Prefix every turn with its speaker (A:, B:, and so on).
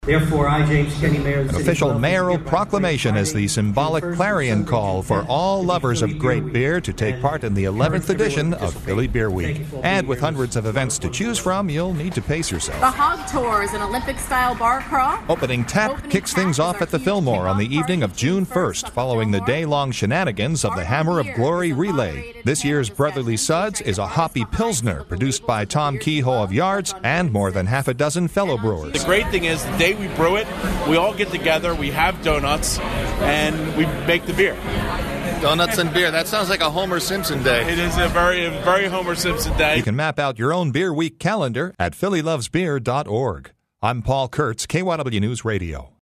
A: Therefore, I, James Kenny, Mayor of the
B: An
A: City
B: official
A: of
B: mayoral
A: Philadelphia,
B: proclamation is the symbolic clarion call for all lovers of great beer to take part in the 11th edition of Philly Beer Week. And with hundreds of events to choose from, you'll need to pace yourself.
C: The Hog Tour is an Olympic-style bar crawl.
B: Opening Tap kicks things off at the Fillmore on the evening of June 1st, following the day-long shenanigans of the Hammer of Glory Relay. This year's Brotherly Suds is a hoppy Pilsner produced by Tom Kehoe of Yards and more than half a dozen fellow brewers.
D: The great thing is the day we brew it, we all get together, we have donuts, and we make the beer.
E: Donuts and beer. That sounds like a Homer Simpson day.
D: It is a very, very Homer Simpson day.
B: You can map out your own Beer Week calendar at phillylovesbeer.org. I'm Paul Kurtz, KYW News Radio.